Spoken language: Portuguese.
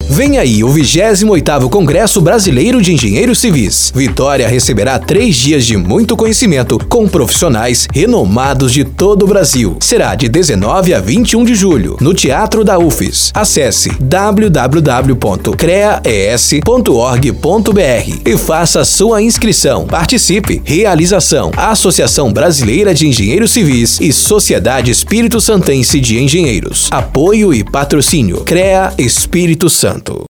Vem aí o 28º Congresso Brasileiro de Engenheiros Civis. Vitória receberá 3 dias de muito conhecimento com profissionais renomados de todo o Brasil. Será de 19 a 21 de julho, no Teatro da UFES. Acesse www.creaes.org.br e faça sua inscrição. Participe. Realização: Associação Brasileira de Engenheiros Civis e Sociedade Espírito Santense de Engenheiros. Apoio e patrocínio: CREA Espírito Santo.